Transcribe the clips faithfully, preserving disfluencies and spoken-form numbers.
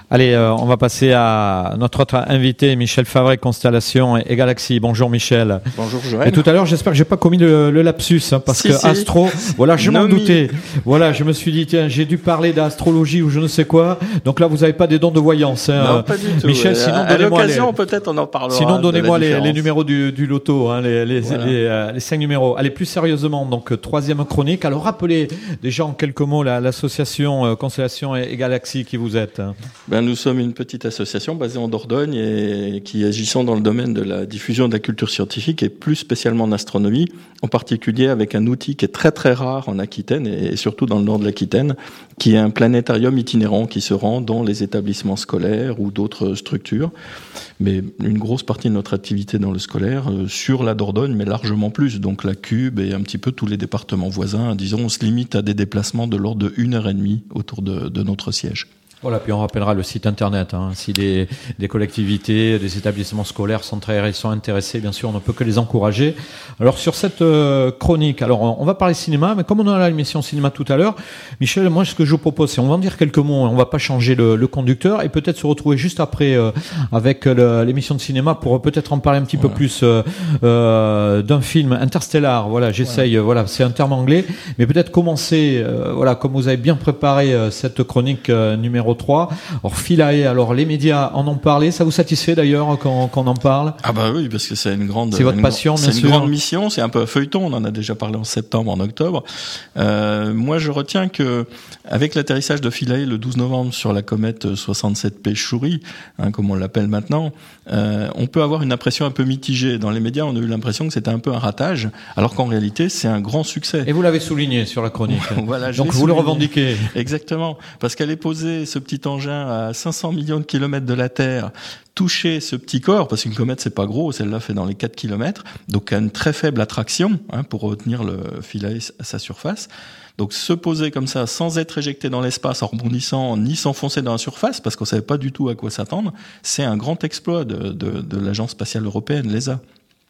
Allez, euh, on va passer à notre autre invité, Michel Favret, Constellation et Galaxie. Bonjour Michel. Bonjour Joël. Et tout à l'heure, j'espère que j'ai pas commis le, le lapsus, hein, parce si, que si. Astro, voilà, je m'en Nomi. doutais. Voilà, je me suis dit, tiens, j'ai dû parler d'astrologie ou je ne sais quoi. Donc là, vous avez pas des dons de voyance. Hein. Non, pas du tout. Michel, Euh, sinon, à donnez-moi l'occasion, les... peut-être on en parlera. Sinon, donnez-moi de la les, les différence. numéros du, du loto, hein, les, les, Voilà. les, euh, les cinq numéros. Allez, plus sérieusement, donc euh, troisième chronique. Alors, rappelez déjà en quelques mots la, l'association euh, Constellation et, et Galaxie qui vous êtes. Hein. Ben, nous sommes une petite association basée en Dordogne et qui agissons dans le domaine de la diffusion de la culture scientifique et plus spécialement en astronomie, en particulier avec un outil qui est très très rare en Aquitaine et surtout dans le nord de l'Aquitaine, qui est un planétarium itinérant qui se rend dans les établissements scolaires ou d'autres structures. Mais une grosse partie de notre activité dans le scolaire, euh, sur la Dordogne, mais largement plus. Donc la Cube et un petit peu tous les départements voisins. Disons, on se limite à des déplacements de l'ordre de une heure et demie autour de, de notre siège. Voilà, puis on rappellera le site internet. Hein. Si des, des collectivités, des établissements scolaires sont, très, sont intéressés, bien sûr, on ne peut que les encourager. Alors sur cette euh, chronique, alors on, on va parler cinéma, mais comme on a l'émission cinéma tout à l'heure, Michel, moi ce que je vous propose, c'est on va en dire quelques mots, on va pas changer le, le conducteur et peut-être se retrouver juste après euh, avec le, l'émission de cinéma pour peut-être en parler un petit Voilà. peu plus euh, euh, d'un film Interstellar. Voilà, j'essaye. Voilà, voilà c'est un terme anglais, mais peut-être commencer. Euh, voilà, comme vous avez bien préparé euh, cette chronique euh, numéro trois. Alors Philae, alors les médias en ont parlé, ça vous satisfait d'ailleurs quand, quand on en parle? Ah bah oui, parce que c'est une grande, c'est votre une, passion, bien c'est sûr. une grande mission, c'est un peu un feuilleton, on en a déjà parlé en septembre, en octobre. Euh, moi je retiens que avec l'atterrissage de Philae le douze novembre sur la comète soixante-sept P Chury, hein, comme on l'appelle maintenant, euh, on peut avoir une impression un peu mitigée. Dans les médias, on a eu l'impression que c'était un peu un ratage, alors qu'en réalité c'est un grand succès. Et vous l'avez souligné sur la chronique. Voilà, je donc l'ai vous souligné. le revendiquez. Exactement, parce qu'elle est posée, ce petit engin à cinq cents millions de kilomètres de la Terre, toucher ce petit corps, parce qu'une comète c'est pas gros, celle-là fait dans les quatre kilomètres, donc a une très faible attraction hein, pour retenir le Philae à sa surface. Donc se poser comme ça, sans être éjecté dans l'espace, en rebondissant, ni s'enfoncer dans la surface, parce qu'on savait pas du tout à quoi s'attendre, c'est un grand exploit de, de, de l'Agence spatiale européenne, l'E S A.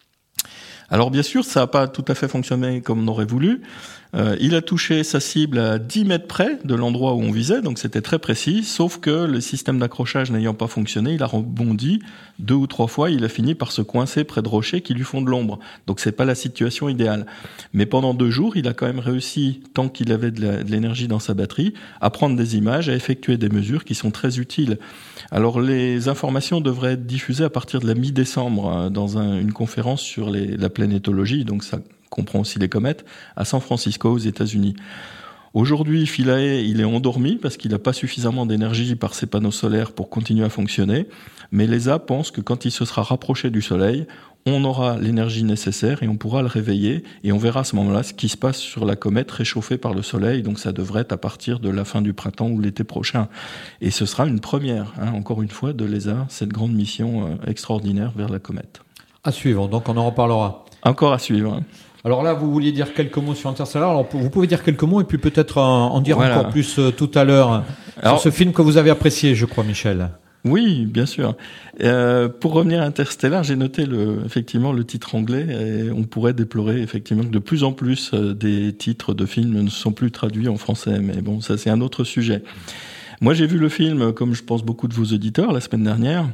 Alors bien sûr, ça n'a pas tout à fait fonctionné comme on aurait voulu. Euh, il a touché sa cible à dix mètres près de l'endroit où on visait, donc c'était très précis, sauf que le système d'accrochage n'ayant pas fonctionné, il a rebondi deux ou trois fois, il a fini par se coincer près de rochers qui lui font de l'ombre. Donc c'est pas la situation idéale. Mais pendant deux jours, il a quand même réussi, tant qu'il avait de, la, de l'énergie dans sa batterie, à prendre des images, à effectuer des mesures qui sont très utiles. Alors les informations devraient être diffusées à partir de la mi-décembre hein, dans un, une conférence sur les, la planétologie, donc ça comprend aussi les comètes, à San Francisco aux États-Unis. Aujourd'hui, Philae, il est endormi parce qu'il n'a pas suffisamment d'énergie par ses panneaux solaires pour continuer à fonctionner, mais l'E S A pense que quand il se sera rapproché du Soleil, on aura l'énergie nécessaire et on pourra le réveiller et on verra à ce moment-là ce qui se passe sur la comète réchauffée par le Soleil, donc ça devrait être à partir de la fin du printemps ou l'été prochain. Et ce sera une première, hein, encore une fois, de l'E S A, cette grande mission euh, extraordinaire vers la comète. À suivre, donc on en reparlera. Encore à suivre. Hein. Alors là, vous vouliez dire quelques mots sur Interstellar. Alors vous pouvez dire quelques mots et puis peut-être en, en dire voilà. encore plus euh, tout à l'heure Alors, sur ce film que vous avez apprécié, je crois, Michel. Oui, bien sûr. Euh, pour revenir à Interstellar, j'ai noté le, effectivement le titre anglais et on pourrait déplorer effectivement que de plus en plus euh, des titres de films ne sont plus traduits en français. Mais bon, ça c'est un autre sujet. Moi, j'ai vu le film, comme je pense beaucoup de vos auditeurs, la semaine dernière.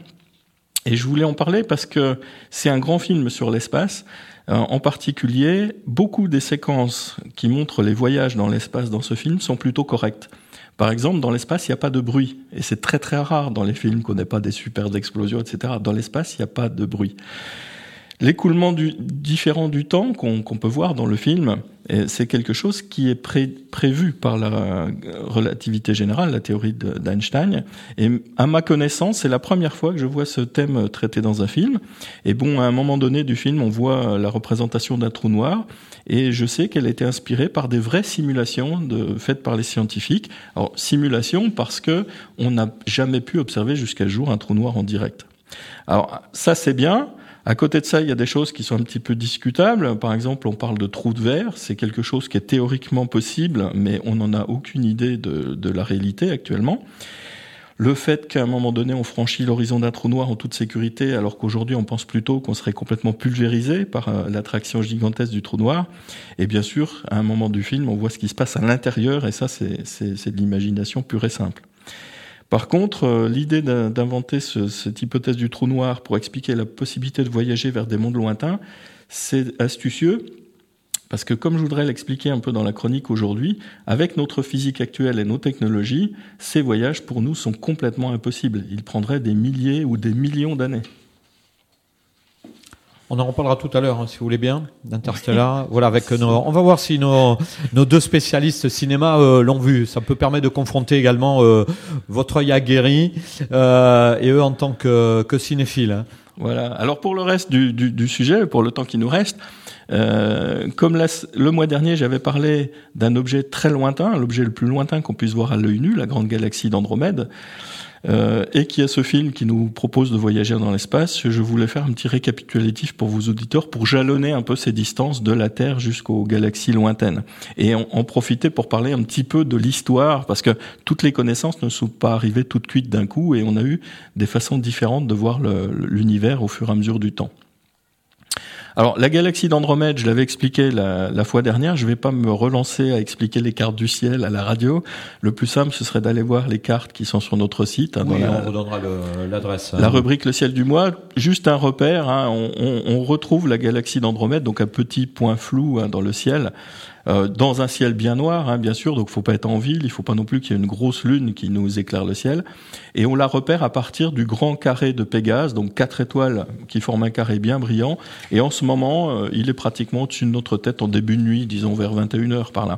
Et je voulais en parler parce que c'est un grand film sur l'espace. Euh, en particulier, beaucoup des séquences qui montrent les voyages dans l'espace dans ce film sont plutôt correctes. Par exemple, dans l'espace, il n'y a pas de bruit. Et c'est très très rare dans les films qu'on n'ait pas des super explosions, et cetera. Dans l'espace, il n'y a pas de bruit. L'écoulement du, différent du temps qu'on, qu'on peut voir dans le film, c'est quelque chose qui est pré, prévu par la relativité générale, la théorie de, d'Einstein. Et à ma connaissance, c'est la première fois que je vois ce thème traité dans un film. Et bon, à un moment donné du film, on voit la représentation d'un trou noir. Et je sais qu'elle a été inspirée par des vraies simulations de, faites par les scientifiques. Alors, simulations parce que on n'a jamais pu observer jusqu'à ce jour un trou noir en direct. Alors, ça c'est bien. À côté de ça, il y a des choses qui sont un petit peu discutables. Par exemple, on parle de trou de verre. C'est quelque chose qui est théoriquement possible, mais on n'en a aucune idée de, de la réalité actuellement. Le fait qu'à un moment donné, on franchit l'horizon d'un trou noir en toute sécurité, alors qu'aujourd'hui, on pense plutôt qu'on serait complètement pulvérisé par euh, l'attraction gigantesque du trou noir. Et bien sûr, à un moment du film, on voit ce qui se passe à l'intérieur, et ça, c'est, c'est, c'est de l'imagination pure et simple. Par contre, euh, l'idée d'inventer ce, cette hypothèse du trou noir pour expliquer la possibilité de voyager vers des mondes lointains, c'est astucieux, parce que comme je voudrais l'expliquer un peu dans la chronique aujourd'hui, avec notre physique actuelle et nos technologies, ces voyages pour nous sont complètement impossibles. Ils prendraient des milliers ou des millions d'années. On en reparlera tout à l'heure, hein, si vous voulez bien, d'Interstellar. Voilà, avec nos, on va voir si nos, nos deux spécialistes cinéma euh, l'ont vu. Ça peut permettre de confronter également euh, votre œil aguerri euh, et eux en tant que, que cinéphiles. Hein. Voilà. Alors pour le reste du, du, du sujet, pour le temps qui nous reste, euh, comme la, le mois dernier j'avais parlé d'un objet très lointain, l'objet le plus lointain qu'on puisse voir à l'œil nu, la grande galaxie d'Andromède, Euh, et qui a ce film qui nous propose de voyager dans l'espace, je voulais faire un petit récapitulatif pour vos auditeurs pour jalonner un peu ces distances de la Terre jusqu'aux galaxies lointaines et en, en profiter pour parler un petit peu de l'histoire, parce que toutes les connaissances ne sont pas arrivées toutes cuites d'un coup et on a eu des façons différentes de voir le, l'univers au fur et à mesure du temps. Alors, la galaxie d'Andromède, je l'avais expliqué la, la fois dernière, je ne vais pas me relancer à expliquer les cartes du ciel à la radio. Le plus simple, ce serait d'aller voir les cartes qui sont sur notre site. Hein, oui, dans on la, redonnera le, l'adresse. La hein. rubrique Le ciel du mois, juste un repère, hein, on, on, on retrouve la galaxie d'Andromède, donc un petit point flou hein, dans le ciel, euh, dans un ciel bien noir, hein, bien sûr, donc faut pas être en ville, il faut pas non plus qu'il y ait une grosse lune qui nous éclaire le ciel, et on la repère à partir du grand carré de Pégase, donc quatre étoiles qui forment un carré bien brillant, et en ce moment, euh, il est pratiquement au-dessus de notre tête en début de nuit, disons vers vingt et une heures par là.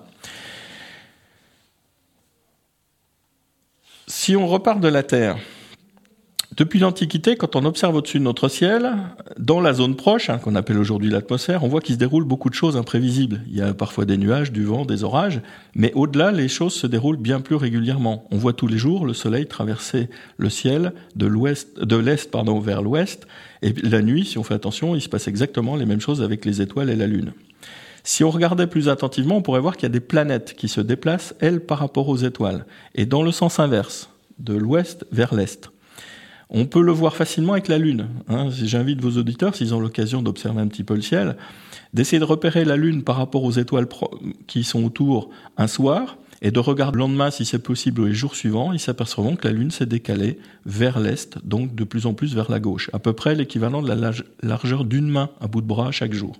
Si on repart de la Terre, depuis l'Antiquité, quand on observe au-dessus de notre ciel, dans la zone proche, hein, qu'on appelle aujourd'hui l'atmosphère, on voit qu'il se déroule beaucoup de choses imprévisibles. Il y a parfois des nuages, du vent, des orages, mais au-delà, les choses se déroulent bien plus régulièrement. On voit tous les jours le soleil traverser le ciel de l'ouest, de l'est, pardon, vers l'ouest, et la nuit, si on fait attention, il se passe exactement les mêmes choses avec les étoiles et la Lune. Si on regardait plus attentivement, on pourrait voir qu'il y a des planètes qui se déplacent, elles, par rapport aux étoiles, et dans le sens inverse, de l'ouest vers l'est. On peut le voir facilement avec la Lune. Hein. J'invite vos auditeurs, s'ils ont l'occasion d'observer un petit peu le ciel, d'essayer de repérer la Lune par rapport aux étoiles pro- qui sont autour un soir, et de regarder le lendemain, si c'est possible, ou les jours suivants, ils s'apercevront que la Lune s'est décalée vers l'est, donc de plus en plus vers la gauche, à peu près l'équivalent de la largeur d'une main à bout de bras chaque jour.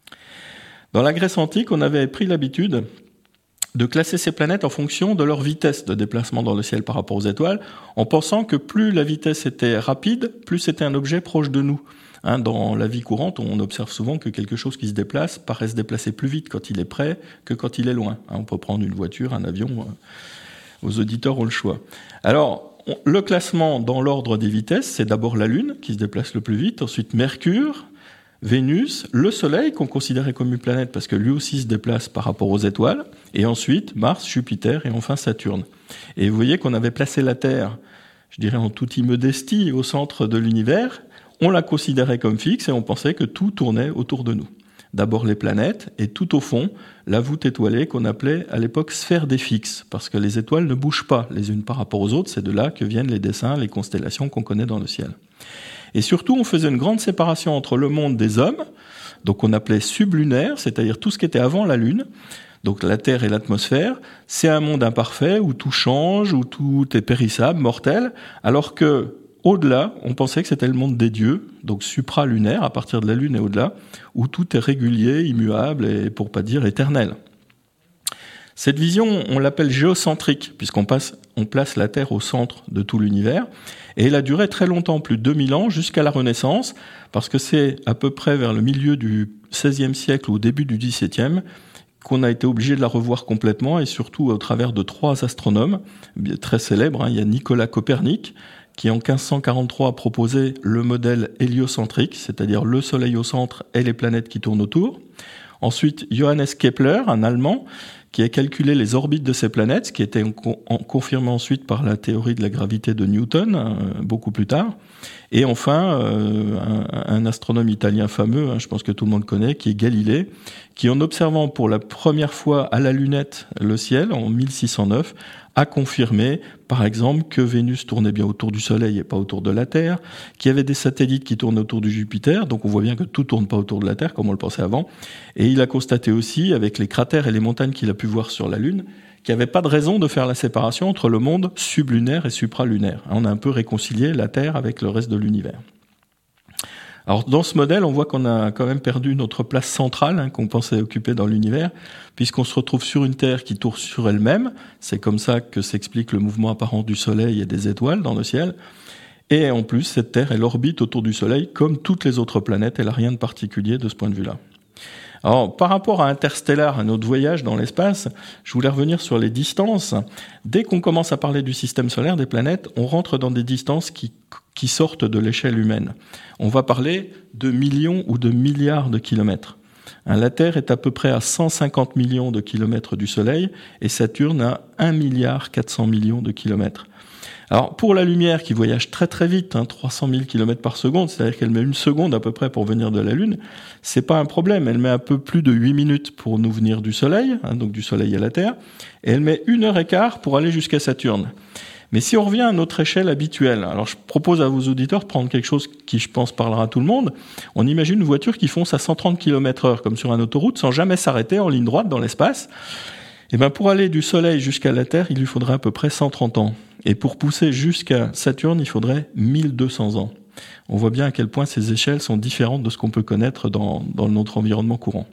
Dans la Grèce antique, on avait pris l'habitude de classer ces planètes en fonction de leur vitesse de déplacement dans le ciel par rapport aux étoiles, en pensant que plus la vitesse était rapide, plus c'était un objet proche de nous. Hein, dans la vie courante, on observe souvent que quelque chose qui se déplace paraît se déplacer plus vite quand il est près que quand il est loin. Hein, on peut prendre une voiture, un avion, euh, aux auditeurs ont le choix. Alors, on, le classement dans l'ordre des vitesses, c'est d'abord la Lune qui se déplace le plus vite, ensuite Mercure, Vénus, le Soleil, qu'on considérait comme une planète parce que lui aussi se déplace par rapport aux étoiles, et ensuite Mars, Jupiter et enfin Saturne. Et vous voyez qu'on avait placé la Terre, je dirais en toute immodestie, au centre de l'univers, on la considérait comme fixe et on pensait que tout tournait autour de nous. D'abord les planètes, et tout au fond, la voûte étoilée qu'on appelait à l'époque sphère des fixes, parce que les étoiles ne bougent pas les unes par rapport aux autres, c'est de là que viennent les dessins, les constellations qu'on connaît dans le ciel. Et surtout, on faisait une grande séparation entre le monde des hommes, donc on appelait sublunaire, c'est-à-dire tout ce qui était avant la Lune, donc la Terre et l'atmosphère, c'est un monde imparfait où tout change, où tout est périssable, mortel, alors que au-delà, on pensait que c'était le monde des dieux, donc supralunaire, à partir de la Lune et au-delà, où tout est régulier, immuable et pour pas dire éternel. Cette vision, on l'appelle géocentrique, puisqu'on passe, on place la Terre au centre de tout l'univers, et elle a duré très longtemps, plus de deux mille ans, jusqu'à la Renaissance, parce que c'est à peu près vers le milieu du seizième siècle ou au début du dix-septième qu'on a été obligé de la revoir complètement, et surtout au travers de trois astronomes très célèbres. Hein. Il y a Nicolas Copernic, qui en quinze cent quarante-trois a proposé le modèle héliocentrique, c'est-à-dire le Soleil au centre et les planètes qui tournent autour. Ensuite, Johannes Kepler, un Allemand, qui a calculé les orbites de ces planètes, ce qui était confirmé ensuite par la théorie de la gravité de Newton, euh, beaucoup plus tard. Et enfin, euh, un, un astronome italien fameux, hein, je pense que tout le monde connaît, qui est Galilée, qui en observant pour la première fois à la lunette le ciel, en mille six cent neuf, a confirmé, par exemple, que Vénus tournait bien autour du Soleil et pas autour de la Terre, qu'il y avait des satellites qui tournaient autour du Jupiter, donc on voit bien que tout tourne pas autour de la Terre, comme on le pensait avant. Et il a constaté aussi, avec les cratères et les montagnes qu'il a pu voir sur la Lune, qu'il n'y avait pas de raison de faire la séparation entre le monde sublunaire et supralunaire. On a un peu réconcilié la Terre avec le reste de l'univers. Alors dans ce modèle, on voit qu'on a quand même perdu notre place centrale hein, qu'on pensait occuper dans l'univers, puisqu'on se retrouve sur une Terre qui tourne sur elle-même. C'est comme ça que s'explique le mouvement apparent du Soleil et des étoiles dans le ciel. Et en plus, cette Terre, elle orbite autour du Soleil comme toutes les autres planètes. Elle n'a rien de particulier de ce point de vue-là. Alors, par rapport à Interstellar, à notre voyage dans l'espace, je voulais revenir sur les distances. Dès qu'on commence à parler du système solaire, des planètes, on rentre dans des distances qui, qui sortent de l'échelle humaine. On va parler de millions ou de milliards de kilomètres. La Terre est à peu près à cent cinquante millions de kilomètres du Soleil et Saturne à un milliard quatre cents millions de kilomètres. Alors, pour la lumière qui voyage très très vite, hein, trois cent mille kilomètres par seconde, c'est-à-dire qu'elle met une seconde à peu près pour venir de la Lune, c'est pas un problème. Elle met un peu plus de huit minutes pour nous venir du Soleil, hein, donc du Soleil à la Terre, et elle met une heure et quart pour aller jusqu'à Saturne. Mais si on revient à notre échelle habituelle, alors je propose à vos auditeurs de prendre quelque chose qui, je pense, parlera à tout le monde. On imagine une voiture qui fonce à cent trente kilomètres heure, comme sur une autoroute, sans jamais s'arrêter en ligne droite dans l'espace. Et ben, pour aller du Soleil jusqu'à la Terre, il lui faudrait à peu près cent trente ans. Et pour pousser jusqu'à Saturne, il faudrait mille deux cents ans. On voit bien à quel point ces échelles sont différentes de ce qu'on peut connaître dans, dans notre environnement courant.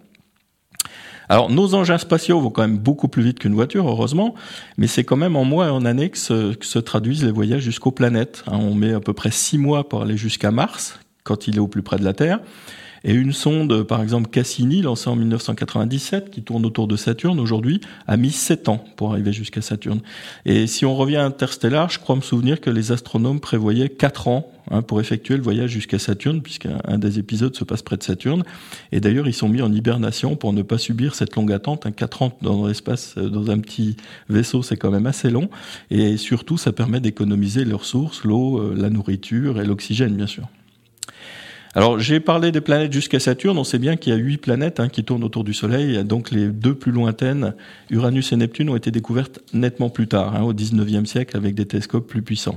Alors, nos engins spatiaux vont quand même beaucoup plus vite qu'une voiture, heureusement, mais c'est quand même en mois et en années que se, que se traduisent les voyages jusqu'aux planètes. Hein, on met à peu près six mois pour aller jusqu'à Mars, quand il est au plus près de la Terre. Et une sonde, par exemple Cassini, lancée en mille neuf cent quatre-vingt-dix-sept, qui tourne autour de Saturne aujourd'hui, a mis sept ans pour arriver jusqu'à Saturne. Et si on revient à Interstellar, je crois me souvenir que les astronomes prévoyaient quatre ans hein, pour effectuer le voyage jusqu'à Saturne, puisqu'un un des épisodes se passe près de Saturne. Et d'ailleurs, ils sont mis en hibernation pour ne pas subir cette longue attente. Un quatre ans dans l'espace, dans un petit vaisseau, c'est quand même assez long. Et surtout, ça permet d'économiser les ressources, l'eau, la nourriture et l'oxygène, bien sûr. Alors, j'ai parlé des planètes jusqu'à Saturne. On sait bien qu'il y a huit planètes hein, qui tournent autour du Soleil. Donc, les deux plus lointaines, Uranus et Neptune, ont été découvertes nettement plus tard, hein, au dix-neuvième siècle, avec des télescopes plus puissants.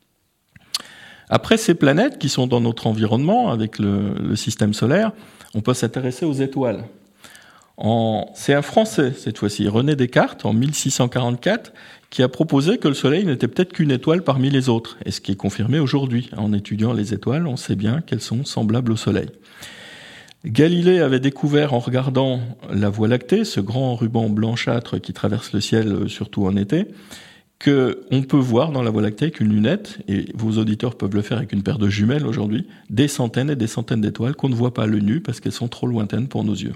Après ces planètes qui sont dans notre environnement, avec le, le système solaire, on peut s'intéresser aux étoiles. En... C'est un Français, cette fois-ci, René Descartes, en mille six cent quarante-quatre, qui a proposé que le Soleil n'était peut-être qu'une étoile parmi les autres, et ce qui est confirmé aujourd'hui. En étudiant les étoiles, on sait bien qu'elles sont semblables au Soleil. Galilée avait découvert, en regardant la Voie lactée, ce grand ruban blanchâtre qui traverse le ciel, surtout en été, qu'on peut voir dans la Voie lactée avec une lunette, et vos auditeurs peuvent le faire avec une paire de jumelles aujourd'hui, des centaines et des centaines d'étoiles qu'on ne voit pas à l'œil nu parce qu'elles sont trop lointaines pour nos yeux.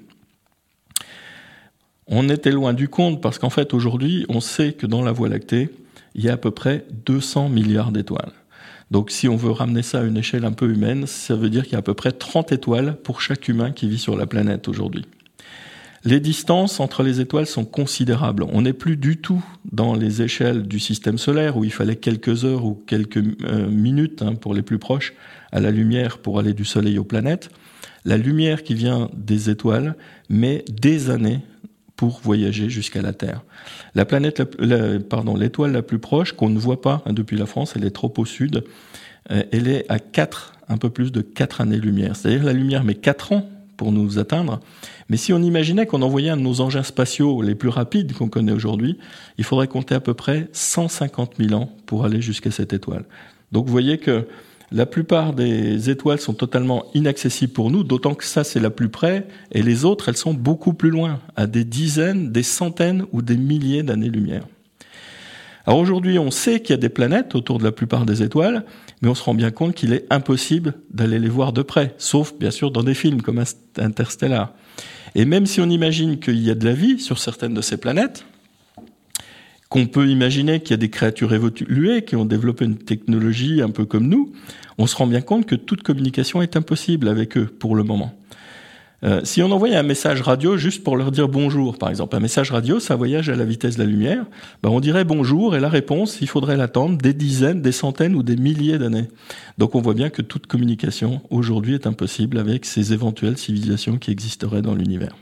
On était loin du compte parce qu'en fait, aujourd'hui, on sait que dans la Voie lactée, il y a à peu près deux cents milliards d'étoiles. Donc, si on veut ramener ça à une échelle un peu humaine, ça veut dire qu'il y a à peu près trente étoiles pour chaque humain qui vit sur la planète aujourd'hui. Les distances entre les étoiles sont considérables. On n'est plus du tout dans les échelles du système solaire où il fallait quelques heures ou quelques euh, minutes hein, pour les plus proches à la lumière pour aller du Soleil aux planètes. La lumière qui vient des étoiles met des années pour voyager jusqu'à la Terre. La planète, la, la, pardon, l'étoile la plus proche, qu'on ne voit pas hein, depuis la France, elle est trop au sud, euh, elle est à quatre, un peu plus de quatre années-lumière. C'est-à-dire la lumière met quatre ans pour nous atteindre. Mais si on imaginait qu'on envoyait un de nos engins spatiaux les plus rapides qu'on connaît aujourd'hui, il faudrait compter à peu près cent cinquante mille ans pour aller jusqu'à cette étoile. Donc vous voyez que la plupart des étoiles sont totalement inaccessibles pour nous, d'autant que ça, c'est la plus près, et les autres, elles sont beaucoup plus loin, à des dizaines, des centaines ou des milliers d'années-lumière. Alors aujourd'hui, on sait qu'il y a des planètes autour de la plupart des étoiles, mais on se rend bien compte qu'il est impossible d'aller les voir de près, sauf bien sûr dans des films comme Interstellar. Et même si on imagine qu'il y a de la vie sur certaines de ces planètes, qu'on peut imaginer qu'il y a des créatures évoluées qui ont développé une technologie un peu comme nous, on se rend bien compte que toute communication est impossible avec eux pour le moment. Euh, si on envoyait un message radio juste pour leur dire bonjour, par exemple, un message radio, ça voyage à la vitesse de la lumière, ben on dirait bonjour et la réponse, il faudrait l'attendre des dizaines, des centaines ou des milliers d'années. Donc on voit bien que toute communication aujourd'hui est impossible avec ces éventuelles civilisations qui existeraient dans l'univers.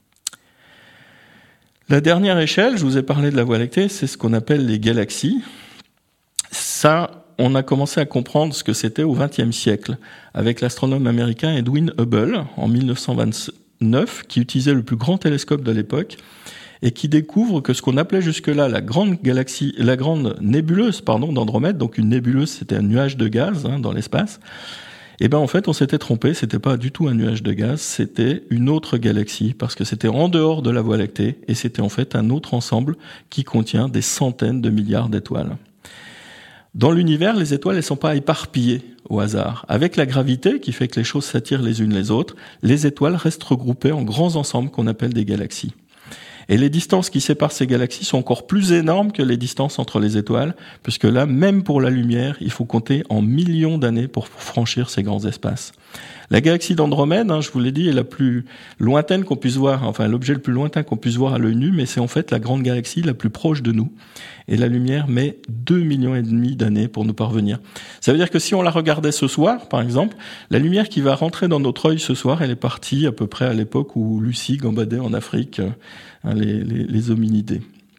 La dernière échelle, je vous ai parlé de la Voie lactée, c'est ce qu'on appelle les galaxies. Ça, on a commencé à comprendre ce que c'était au vingtième siècle, avec l'astronome américain Edwin Hubble, en mille neuf cent vingt-neuf, qui utilisait le plus grand télescope de l'époque, et qui découvre que ce qu'on appelait jusque-là la grande galaxie, la grande nébuleuse, pardon, d'Andromède, donc une nébuleuse, c'était un nuage de gaz hein, dans l'espace. Et ben en fait, on s'était trompé, c'était pas du tout un nuage de gaz, c'était une autre galaxie, parce que c'était en dehors de la Voie lactée, et c'était en fait un autre ensemble qui contient des centaines de milliards d'étoiles. Dans l'univers, les étoiles, elles sont pas éparpillées au hasard. Avec la gravité, qui fait que les choses s'attirent les unes les autres, les étoiles restent regroupées en grands ensembles qu'on appelle des galaxies. Et les distances qui séparent ces galaxies sont encore plus énormes que les distances entre les étoiles, puisque là, même pour la lumière, il faut compter en millions d'années pour franchir ces grands espaces. La galaxie d'Andromède, hein, je vous l'ai dit, est la plus lointaine qu'on puisse voir, enfin l'objet le plus lointain qu'on puisse voir à l'œil nu, mais c'est en fait la grande galaxie la plus proche de nous. Et la lumière met deux millions et demi d'années pour nous parvenir. Ça veut dire que si on la regardait ce soir, par exemple, la lumière qui va rentrer dans notre œil ce soir, elle est partie à peu près à l'époque où Lucie gambadait en Afrique, hein, les, les, les hominidés.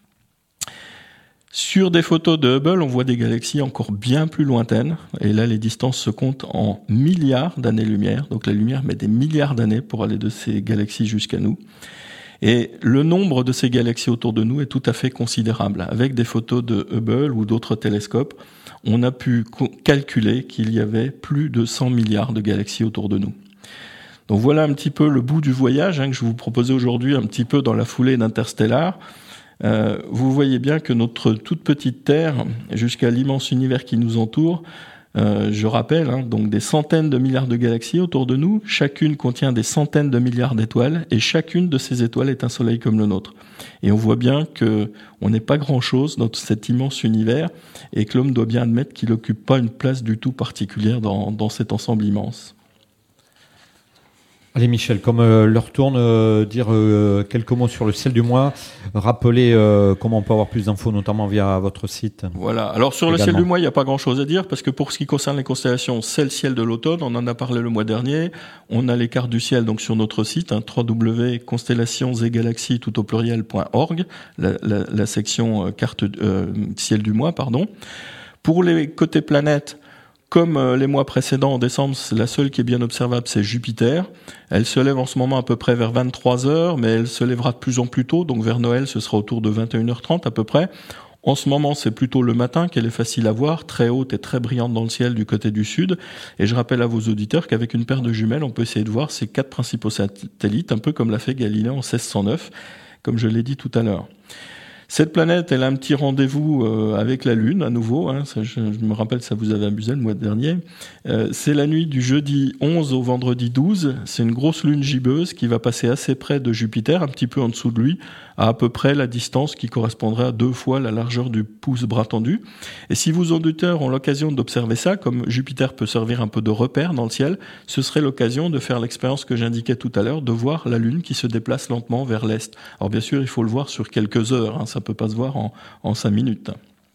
Sur des photos de Hubble, on voit des galaxies encore bien plus lointaines. Et là, les distances se comptent en milliards d'années-lumière. Donc la lumière met des milliards d'années pour aller de ces galaxies jusqu'à nous. Et le nombre de ces galaxies autour de nous est tout à fait considérable. Avec des photos de Hubble ou d'autres télescopes, on a pu calculer qu'il y avait plus de cent milliards de galaxies autour de nous. Donc voilà un petit peu le bout du voyage hein, que je vous proposais aujourd'hui, un petit peu dans la foulée d'Interstellar. Euh, vous voyez bien que notre toute petite Terre, jusqu'à l'immense univers qui nous entoure, euh, je rappelle, hein, donc des centaines de milliards de galaxies autour de nous, chacune contient des centaines de milliards d'étoiles, et chacune de ces étoiles est un soleil comme le nôtre. Et on voit bien que on n'est pas grand-chose dans cet immense univers, et que l'homme doit bien admettre qu'il n'occupe pas une place du tout particulière dans, dans cet ensemble immense. Allez Michel, comme euh, l'heure tourne, euh, dire euh, quelques mots sur le ciel du mois, rappeler euh, comment on peut avoir plus d'infos, notamment via votre site. Voilà, alors sur également. Le ciel du mois, il n'y a pas grand-chose à dire, parce que pour ce qui concerne les constellations, c'est le ciel de l'automne, on en a parlé le mois dernier, on a les cartes du ciel donc sur notre site, hein, w w w point constellations et galaxies tout au pluriel point org, la, la, la section euh, carte euh, ciel du mois, pardon. Pour les côtés planètes, comme les mois précédents, en décembre, c'est la seule qui est bien observable, c'est Jupiter. Elle se lève en ce moment à peu près vers vingt-trois heures, mais elle se lèvera de plus en plus tôt, donc vers Noël, ce sera autour de vingt et une heures trente à peu près. En ce moment, c'est plutôt le matin qu'elle est facile à voir, très haute et très brillante dans le ciel du côté du sud. Et je rappelle à vos auditeurs qu'avec une paire de jumelles, on peut essayer de voir ces quatre principaux satellites, un peu comme l'a fait Galilée en seize cent neuf, comme je l'ai dit tout à l'heure. Cette planète, elle a un petit rendez-vous euh, avec la Lune, à nouveau. Hein, ça, je, je me rappelle, ça vous avait amusé le mois dernier. Euh, c'est la nuit du jeudi onze au vendredi douze. C'est une grosse lune gibbeuse qui va passer assez près de Jupiter, un petit peu en dessous de lui, à à peu près la distance qui correspondrait à deux fois la largeur du pouce bras tendu. Et si vos auditeurs ont l'occasion d'observer ça, comme Jupiter peut servir un peu de repère dans le ciel, ce serait l'occasion de faire l'expérience que j'indiquais tout à l'heure, de voir la Lune qui se déplace lentement vers l'est. Alors bien sûr, il faut le voir sur quelques heures, hein, ça peut pas se voir en, en cinq minutes.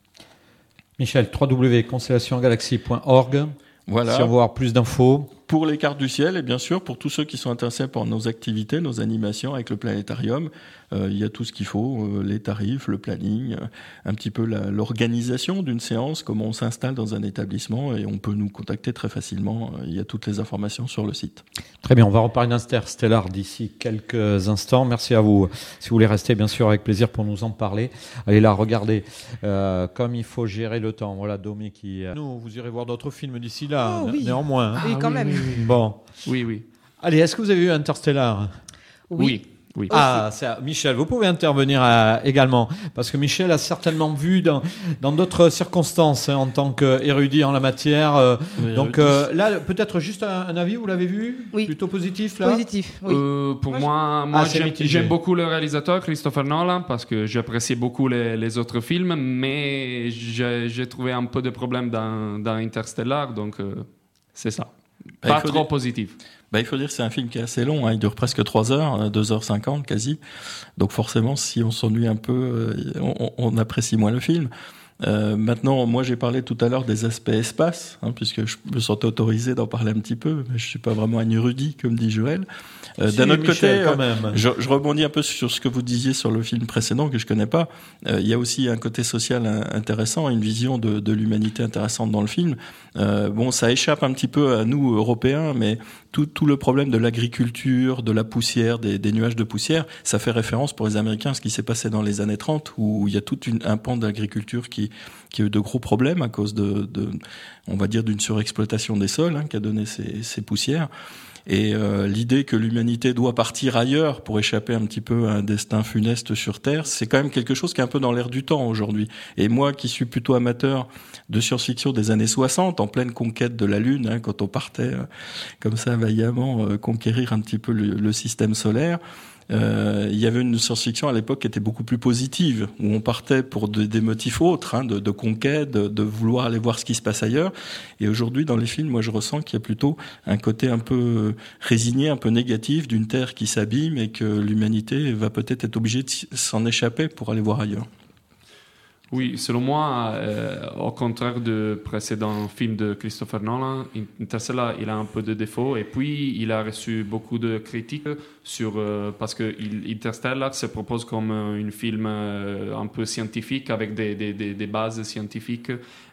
Michel, w w w point constellation galaxie point org. Voilà. Si on veut avoir plus d'infos. Pour les cartes du ciel, et bien sûr, pour tous ceux qui sont intéressés par nos activités, nos animations avec le planétarium, euh, il y a tout ce qu'il faut, euh, les tarifs, le planning, euh, un petit peu la, l'organisation d'une séance, comment on s'installe dans un établissement, et on peut nous contacter très facilement. Il y a toutes les informations sur le site. Très bien, on va reparler d'Interstellar d'ici quelques instants. Merci à vous. Si vous voulez rester, bien sûr, avec plaisir pour nous en parler. Allez là, regardez, euh, comme il faut gérer le temps. Voilà, Domi qui... Euh... Nous, vous irez voir d'autres films d'ici là, oh, oui. néanmoins. Oui, quand ah, même. Oui, oui. Bon. Oui, oui. Allez, est-ce que vous avez vu Interstellar ? Oui. oui. Oui. Ah, c'est, Michel, vous pouvez intervenir à, également, parce que Michel a certainement vu dans, dans d'autres circonstances hein, en tant qu'érudit en la matière. Euh, donc euh, là, peut-être juste un, un avis, vous l'avez vu ? Oui. Plutôt positif là ? Positif, oui. Euh, pour moi, moi, moi ah, j'aime, j'aime beaucoup le réalisateur Christopher Nolan parce que j'apprécie beaucoup les, les autres films, mais j'ai, j'ai trouvé un peu de problème dans, dans Interstellar, donc euh, c'est ça. Bah, Pas trop dire... positif. Bah, il faut dire que c'est un film qui est assez long, hein. Il dure presque trois heures, deux heures cinquante quasi. Donc forcément, si on s'ennuie un peu, on, on apprécie moins le film. Euh, maintenant, moi j'ai parlé tout à l'heure des aspects espace, hein, puisque je me sentais autorisé d'en parler un petit peu, mais je suis pas vraiment un érudit, comme dit Joël. Euh, si, d'un autre Michel, côté, quand même. Je, je rebondis un peu sur ce que vous disiez sur le film précédent que je connais pas. Euh, il y a aussi un côté social intéressant, une vision de, de l'humanité intéressante dans le film. Euh, bon, ça échappe un petit peu à nous Européens, mais tout, tout le problème de l'agriculture, de la poussière, des, des nuages de poussière, ça fait référence pour les Américains à ce qui s'est passé dans les années trente, où il y a tout une, un pan d'agriculture qui, qui a eu de gros problèmes à cause de, de on va dire, d'une surexploitation des sols, hein, qui a donné ces, ces poussières. Et euh, l'idée que l'humanité doit partir ailleurs pour échapper un petit peu à un destin funeste sur Terre, c'est quand même quelque chose qui est un peu dans l'air du temps aujourd'hui. Et moi, qui suis plutôt amateur de science-fiction des années soixante, en pleine conquête de la Lune, hein, quand on partait euh, comme ça vaillamment euh, conquérir un petit peu le, le système solaire, Euh, il y avait une science-fiction à l'époque qui était beaucoup plus positive, où on partait pour de, des motifs autres, hein, de, de conquête, de, de vouloir aller voir ce qui se passe ailleurs. Et aujourd'hui, dans les films, moi, je ressens qu'il y a plutôt un côté un peu résigné, un peu négatif d'une Terre qui s'abîme et que l'humanité va peut-être être obligée de s'en échapper pour aller voir ailleurs. Oui, selon moi, euh, au contraire de précédents films de Christopher Nolan, Interstellar, il a un peu de défauts et puis il a reçu beaucoup de critiques sur, euh, parce que il, Interstellar se propose comme un film euh, un peu scientifique avec des, des, des, des bases scientifiques,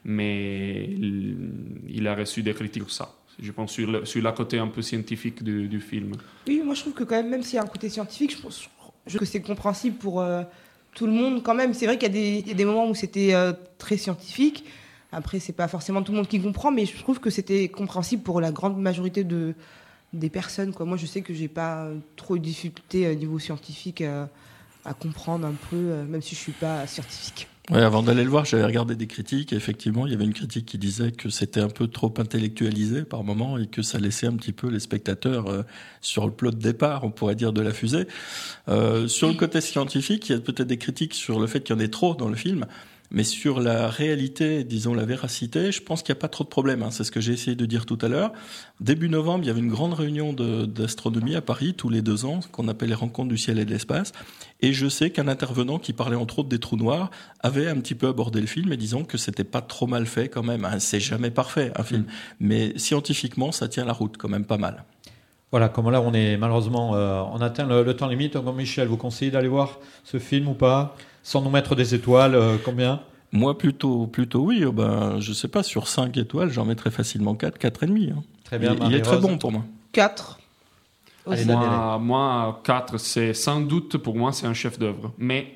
mais il, il a reçu des critiques sur ça. Je pense sur le, sur la côté un peu scientifique du, du film. Oui, moi je trouve que quand même, même s'il y a un côté scientifique, je pense je, que c'est compréhensible pour... Euh, tout le monde quand même. C'est vrai qu'il y a des, il y a des moments où c'était euh, très scientifique. Après, c'est pas forcément tout le monde qui comprend, mais je trouve que c'était compréhensible pour la grande majorité de, des personnes, quoi. Moi, je sais que j'ai pas trop eu de difficultés au niveau scientifique euh, à comprendre un peu, euh, même si je suis pas scientifique. Ouais, avant d'aller le voir, j'avais regardé des critiques et effectivement, il y avait une critique qui disait que c'était un peu trop intellectualisé par moment et que ça laissait un petit peu les spectateurs euh, sur le plot de départ, on pourrait dire, de la fusée. Euh, sur le côté scientifique, il y a peut-être des critiques sur le fait qu'il y en ait trop dans le film. Mais sur la réalité, disons la véracité, je pense qu'il n'y a pas trop de problème, hein. C'est ce que j'ai essayé de dire tout à l'heure. Début novembre, il y avait une grande réunion de, d'astronomie à Paris, tous les deux ans, qu'on appelle les rencontres du ciel et de l'espace. Et je sais qu'un intervenant qui parlait entre autres des trous noirs avait un petit peu abordé le film et disant que c'était pas trop mal fait quand même. Hein. C'est jamais parfait, un film. Mmh. Mais scientifiquement, ça tient la route quand même pas mal. Voilà, comme là, on est malheureusement, euh, on atteint le, le temps limite. Donc, Michel, vous conseillez d'aller voir ce film ou pas? Sans nous mettre des étoiles, euh, combien? Moi, plutôt, plutôt oui. Oh ben, je sais pas, sur cinq étoiles, j'en mettrais facilement quatre, quatre et demi. Hein. Très bien, il, il est très bon pour moi. quatre. Allez, moi, moi, quatre, c'est sans doute, pour moi, c'est un chef-d'œuvre. Mais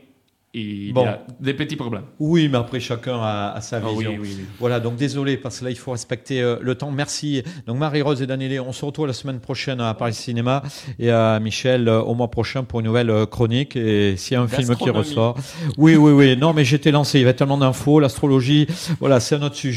il bon. y a des petits problèmes. Oui, mais après, chacun a, a sa vision. Oh, oui, oui, oui. Voilà, donc désolé, parce que là, il faut respecter euh, le temps. Merci. Donc, Marie-Rose et Daniele, on se retrouve la semaine prochaine à Paris Cinéma et à Michel euh, au mois prochain pour une nouvelle euh, chronique. Et s'il y a un film qui ressort. Oui, oui, oui. Non, mais j'étais lancé. Il y avait tellement d'infos, l'astrologie. Voilà, c'est un autre sujet.